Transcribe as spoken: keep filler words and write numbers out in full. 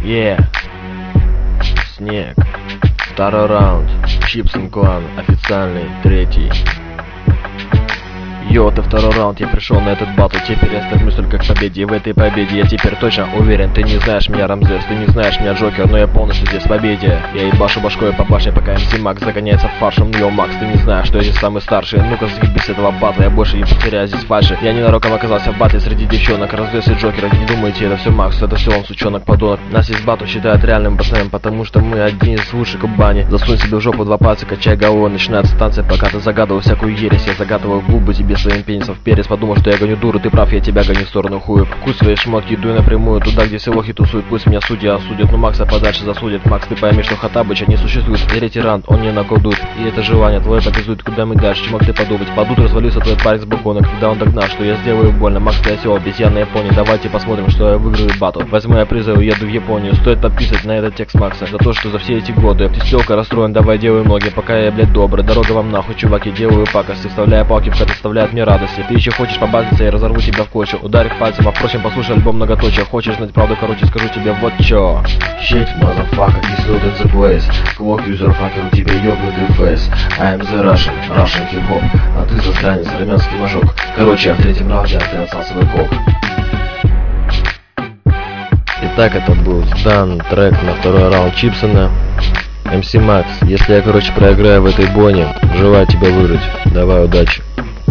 Е, снег. Второй раунд. Чипсон клан. Официальный. Третий. Йо, это второй раунд, я пришел на этот батл. Теперь я стремлюсь только к победе. И в этой победе я теперь точно уверен. Ты не знаешь меня, Рамзес, ты не знаешь меня, Джокер, но я полностью здесь в победе. Я ебашу башкой по башне, пока эм си Макс загоняется фаршем. Йо, Макс, ты не знаешь, что я здесь самый старший. Ну-ка, заебись этого батла, я больше не повторяю здесь фальши. Я ненароком оказался в батле среди девчонок. Рамзес и Джокера, не думайте, это все Макс, это все он, сучонок, подонок. Нас есть батл считают реальным пацаном, потому что мы одни из лучших в бане. Засунь себе в жопу два пальца, качай головой, начинается станция, пока ты загадывал всякую ересь. Я загадываю губы тебе своим пенисом в перец. Подумал, что я гоню дуру, ты прав, я тебя гоню в сторону хуев. Куй свои шмотки, дуй напрямую, туда, где все лохи тусуют. Пусть меня судья осудят, но Макса подальше засудят. Макс, ты пойми, что Хаттабыча не существует. Третий раунд, он не наколдует. И это желание твое показует, куда мы дальше. Чем мог ты подумать? Падут развалился твой парень с балкона, когда он догнал, что я сделаю больно. Макс, ты осел, обезьяна Япония. Давайте посмотрим, что я выиграю батл. Возьму я призы, уеду в Японию. Стоит подписывать на этот текст Макса за то, что за все эти годы ты стелка расстроен, давай делай ноги, пока я, блядь, добрый. Дорога вам нахуй, чуваки, делаю пакости, вставляя палки в хат, доставляет мне радости. Ты еще хочешь побазиться, я разорву тебя в клочья, ударив пальцем, а впрочем, послушай альбом многоточия. Хочешь знать правду, короче, скажу тебе вот чё. Shit, motherfucker, is not in the place. Clock user fucker, у тебя ёбнутый фейс. I am the Russian, Russian hip-hop. А ты засранец, армянский мажок. Короче, а в третьем раунде ты отсасывай кок. Итак, это был стан трек на второй раунд Чипсона. эм си Макс, если я, короче, проиграю в этой бойне, желаю тебе выиграть. Давай, удачи.